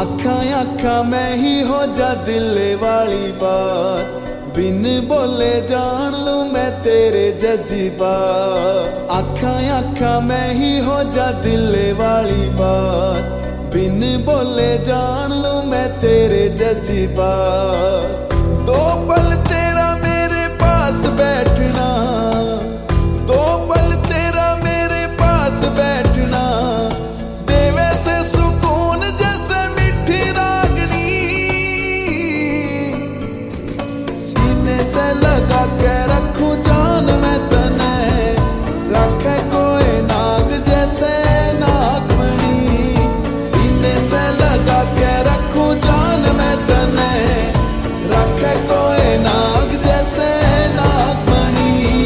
आखा आखा मैं ही हो जा दिल वाली बात, बिन बोले जान लूं मैं तेरे जज्बात। आखा आखा मैं ही हो जा दिल वाली बात, बिन बोले जान लूं मैं तेरे जज्बात। दो पल तेरा मेरे पास बैठना, दो पल तेरा मेरे पास बैठना, देवे से सुकून जैसे मीठी रागनी। सीने से लगा के रखूं जान मैं तने, रखे कोई नाग जैसे नागमणि। सीने से लगा के रखूं जान मैं तने, रखे कोई नाग जैसे नागमणि।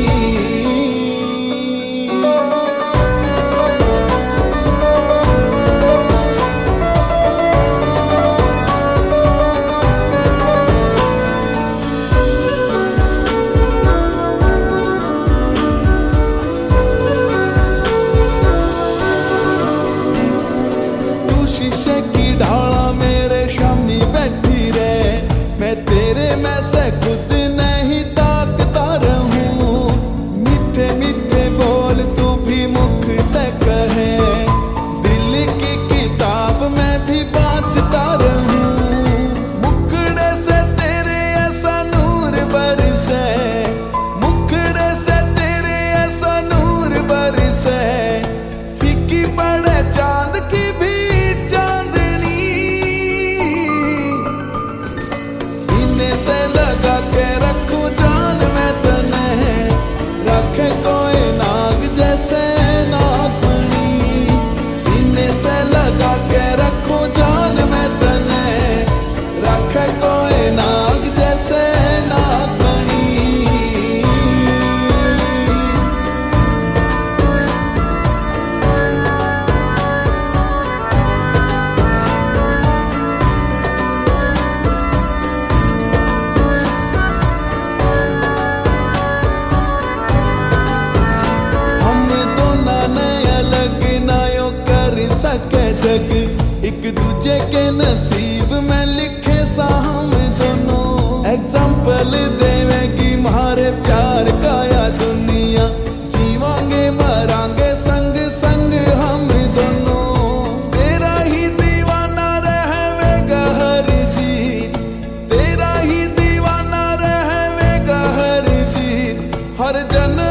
शीशे की ढाला मेरे सामने बैठी रहे, मैं तेरे में से खुद नहीं ताकता रहूं। मीठे मीठे बोल तू भी मुख से कहे, दिल की किताब मैं भी बाँचता रहूं। मुखड़े से तेरे ऐसा नूर बरसे, मुखड़े से तेरे ऐसा नूर बरसे, फीकी पड़े चांद की भी से लगा के रखूं जान मैं तने, रखे कोई नाग जैसे नागमणि। सीने से लगा के रखूं जान मैं तने, रखे कोई नाग जैसे नागमणि। सके जग एक दूजे के नसीब में लिखे सा हम दोनों। एग्जाम्पल देवेगी मारे प्यार का या दुनिया, जीवांगे मरांगे संग संग हम दोनों। तेरा ही दीवाना रहेगा हर जीत, तेरा ही दीवाना रहेगा हर जीत। हर जन्म